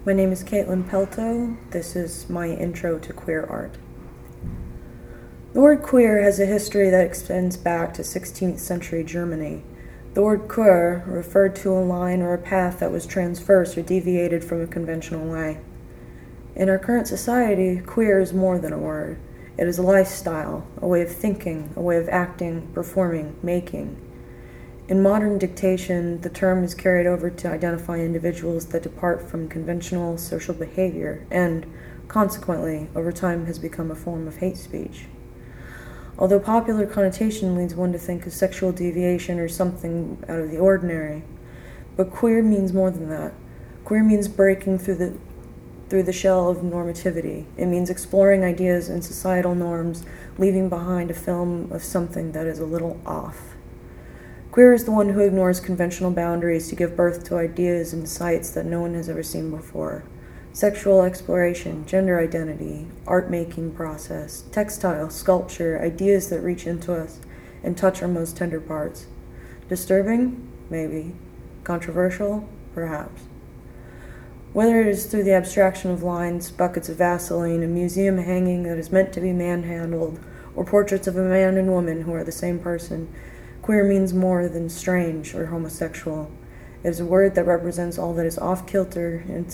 My name is Caitlin Pelto. This is my intro to queer art. The word queer has a history that extends back to 16th century Germany. The word queer referred to a line or a path that was transversed or deviated from a conventional way. In our current society, queer is more than a word. It is a lifestyle, a way of thinking, a way of acting, performing, making. In modern dictation, the term is carried over to identify individuals that depart from conventional social behavior and, consequently, over time has become a form of hate speech. Although popular connotation leads one to think of sexual deviation or something out of the ordinary, but queer means more than that. Queer means breaking through the shell of normativity. It means exploring ideas and societal norms, leaving behind a film of something that is a little off. Queer is the one who ignores conventional boundaries to give birth to ideas and sights that no one has ever seen before. Sexual exploration, gender identity, art-making process, textile, sculpture, ideas that reach into us and touch our most tender parts. Disturbing? Maybe. Controversial? Perhaps. Whether it is through the abstraction of lines, buckets of Vaseline, a museum hanging that is meant to be manhandled, or portraits of a man and woman who are the same person, queer means more than strange or homosexual. It is a word that represents all that is off-kilter in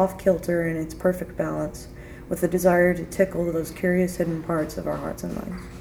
its perfect balance, with a desire to tickle those curious hidden parts of our hearts and minds.